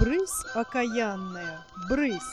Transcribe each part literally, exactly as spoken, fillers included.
Брысь окаянная, брысь!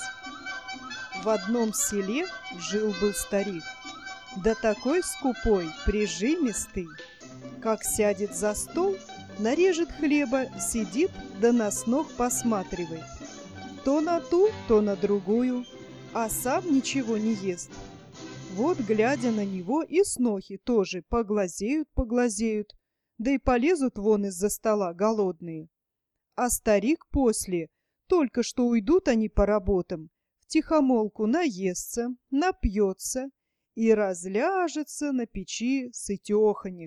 В одном селе жил-был старик, да такой скупой, прижимистый, как сядет за стол, нарежет хлеба, сидит, да на снох посматривает. То на ту, то на другую, а сам ничего не ест. Вот, глядя на него, и снохи тоже поглазеют-поглазеют, да и полезут вон из-за стола голодные. А старик после, только что уйдут они по работам, втихомолку наестся, напьется и разляжется на печи сытеханик.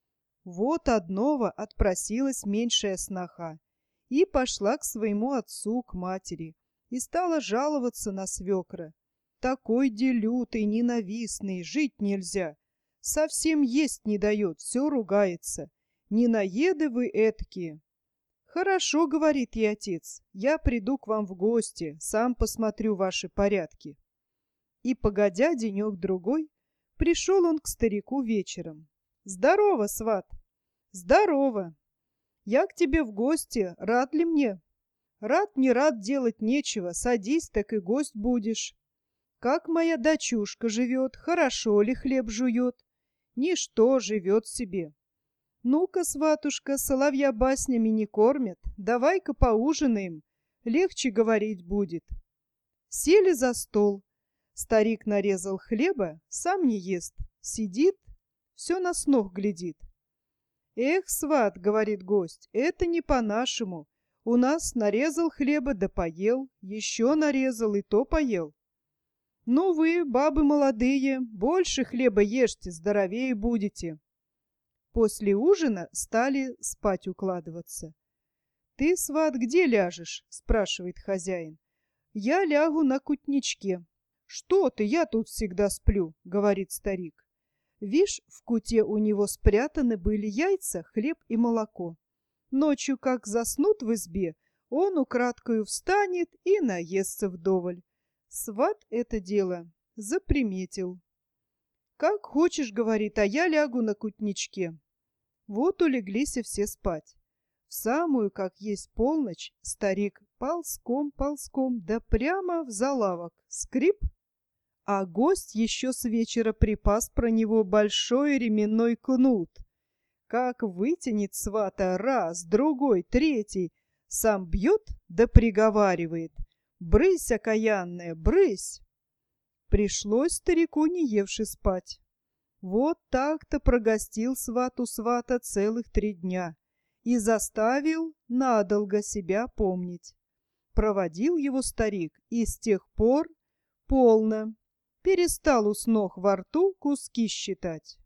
Вот одного отпросилась меньшая сноха и пошла к своему отцу, к матери, и стала жаловаться на свекра. Такой делютый, ненавистный, жить нельзя. Совсем есть не дает, все ругается. Ненаеды вы эткие. «Хорошо, — говорит ей отец, — я приду к вам в гости, сам посмотрю ваши порядки». И, погодя денек-другой, пришел он к старику вечером. «Здорово, сват!» «Здорово! Я к тебе в гости, рад ли мне?» «Рад, не рад, делать нечего, садись, так и гость будешь». «Как моя дочушка живет, хорошо ли хлеб жует?» «Ничто, живет себе». «Ну-ка, сватушка, соловья баснями не кормят, давай-ка поужинаем, легче говорить будет». Сели за стол. Старик нарезал хлеба, сам не ест, сидит, все на снох глядит. «Эх, сват, — говорит гость, — это не по-нашему. У нас нарезал хлеба да поел, еще нарезал и то поел. Ну вы, бабы молодые, больше хлеба ешьте, здоровее будете». После ужина стали спать укладываться. «Ты, сват, где ляжешь?» — спрашивает хозяин. «Я лягу на кутничке». «Что ты, я тут всегда сплю», — говорит старик. Вишь, в куте у него спрятаны были яйца, хлеб и молоко. Ночью, как заснут в избе, он украдкою встанет и наестся вдоволь. Сват это дело заприметил. «Как хочешь, — говорит, — а я лягу на кутничке». Вот улеглись и все спать. В самую, как есть полночь, старик ползком-ползком, да прямо в залавок. Скрип! А гость еще с вечера припас про него большой ременной кнут. Как вытянет свата раз, другой, третий, сам бьет да приговаривает: «Брысь, окаянная, брысь!» Пришлось старику не евши спать. Вот так-то прогостил сват у свата целых три дня и заставил надолго себя помнить. Проводил его старик, и с тех пор полно перестал у снох во рту куски считать.